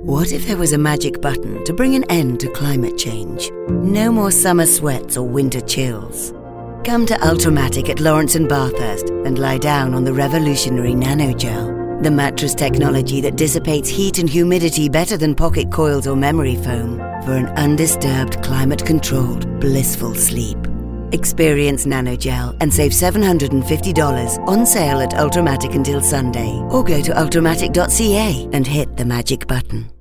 What if there was a magic button to bring an end to climate change? No more summer sweats or winter chills. Come to Ultramatic at Lawrence and Bathurst and lie down on the revolutionary Nanogel, the mattress technology that dissipates heat and humidity better than pocket coils or memory foam for an undisturbed, climate-controlled, blissful sleep. Experience Nanogel and save $750 on sale at Ultramatic until Sunday, or go to ultramatic.ca and hit the magic button.